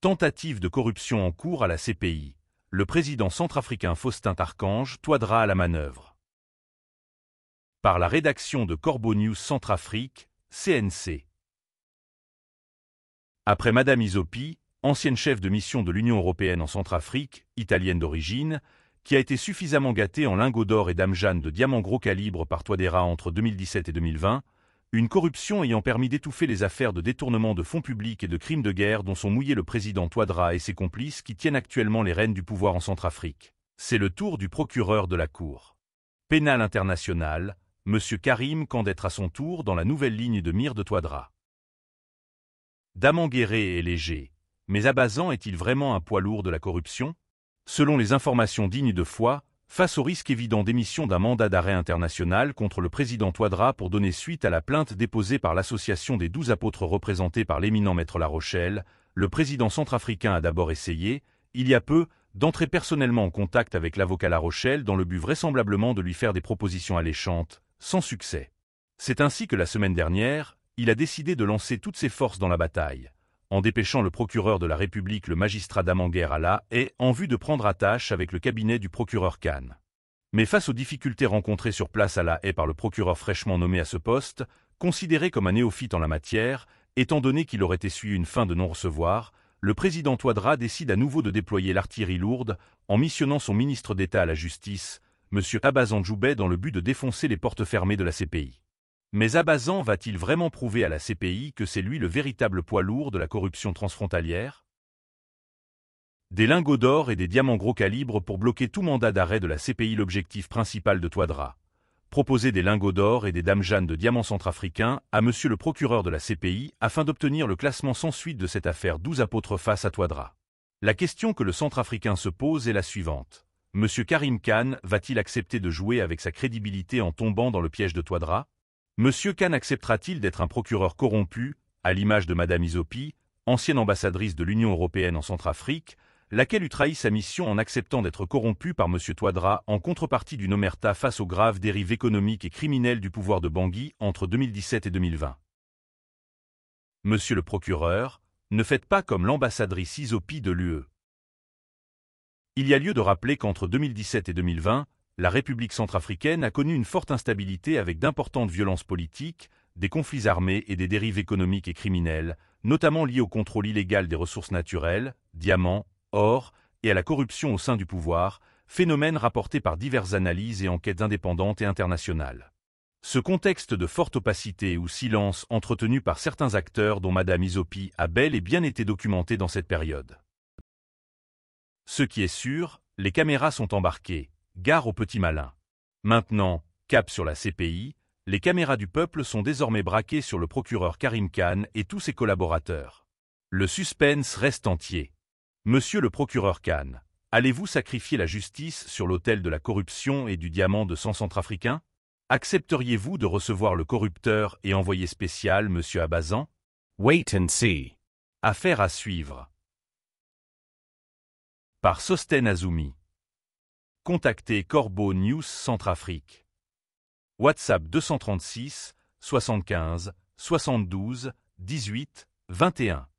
Tentative de corruption en cours à la CPI. Le président centrafricain Faustin-Archange Touadéra à la manœuvre. Par la rédaction de Corbeau News Centrafrique, CNC. Après Madame Isopi, ancienne chef de mission de l'Union européenne en Centrafrique, italienne d'origine, qui a été suffisamment gâtée en lingots d'or et d'amjane de diamants gros calibre par Touadéra entre 2017 et 2020, une corruption ayant permis d'étouffer les affaires de détournement de fonds publics et de crimes de guerre dont sont mouillés le président Touadéra et ses complices qui tiennent actuellement les rênes du pouvoir en Centrafrique. C'est le tour du procureur de la Cour pénale internationale, M. Karim Khan d'être à son tour dans la nouvelle ligne de mire de Touadéra. Damanguéré est léger, mais Abazan est-il vraiment un poids lourd de la corruption? Selon les informations dignes de foi, face au risque évident d'émission d'un mandat d'arrêt international contre le président Touadéra pour donner suite à la plainte déposée par l'association des 12 apôtres représentés par l'éminent maître La Rochelle, le président centrafricain a d'abord essayé, il y a peu, d'entrer personnellement en contact avec l'avocat La Rochelle dans le but vraisemblablement de lui faire des propositions alléchantes, sans succès. C'est ainsi que la semaine dernière, il a décidé de lancer toutes ses forces dans la bataille, en dépêchant le procureur de la République le magistrat Damanguère à la Haye en vue de prendre attache avec le cabinet du procureur Khan. Mais face aux difficultés rencontrées sur place à la Haye par le procureur fraîchement nommé à ce poste, considéré comme un néophyte en la matière, étant donné qu'il aurait essuyé une fin de non-recevoir, le président Touadéra décide à nouveau de déployer l'artillerie lourde en missionnant son ministre d'État à la Justice, M. Abazan Djoubé, dans le but de défoncer les portes fermées de la CPI. Mais Abazan va-t-il vraiment prouver à la CPI que c'est lui le véritable poids lourd de la corruption transfrontalière? Des lingots d'or et des diamants gros calibre pour bloquer tout mandat d'arrêt de la CPI. L'objectif principal de Touadéra. Proposer des lingots d'or et des damjane de diamants centrafricains à monsieur le procureur de la CPI afin d'obtenir le classement sans suite de cette affaire 12 apôtres face à Touadéra. La question que le centrafricain se pose est la suivante. Monsieur Karim Khan va-t-il accepter de jouer avec sa crédibilité en tombant dans le piège de Touadéra? Monsieur Khan acceptera-t-il d'être un procureur corrompu, à l'image de Madame Isopi, ancienne ambassadrice de l'Union européenne en Centrafrique, laquelle eut trahi sa mission en acceptant d'être corrompue par Monsieur Touadéra en contrepartie d'une omerta face aux graves dérives économiques et criminelles du pouvoir de Bangui entre 2017 et 2020. Monsieur le procureur, ne faites pas comme l'ambassadrice Isopi de l'UE. Il y a lieu de rappeler qu'entre 2017 et 2020, la République centrafricaine a connu une forte instabilité avec d'importantes violences politiques, des conflits armés et des dérives économiques et criminelles, notamment liées au contrôle illégal des ressources naturelles, diamants, or, et à la corruption au sein du pouvoir, phénomène rapporté par diverses analyses et enquêtes indépendantes et internationales. Ce contexte de forte opacité ou silence entretenu par certains acteurs dont Madame Isopi a bel et bien été documenté dans cette période. Ce qui est sûr, les caméras sont embarquées. Gare aux petits malins. Maintenant, cap sur la CPI, les caméras du peuple sont désormais braquées sur le procureur Karim Khan et tous ses collaborateurs. Le suspense reste entier. Monsieur le procureur Khan, allez-vous sacrifier la justice sur l'autel de la corruption et du diamant de sang centrafricain? Accepteriez-vous de recevoir le corrupteur et envoyé spécial Monsieur Abazan? Wait and see. Affaire à suivre. Par Sosten Azumi. Contactez Corbeau News Centrafrique. WhatsApp 236 75 72 18 21.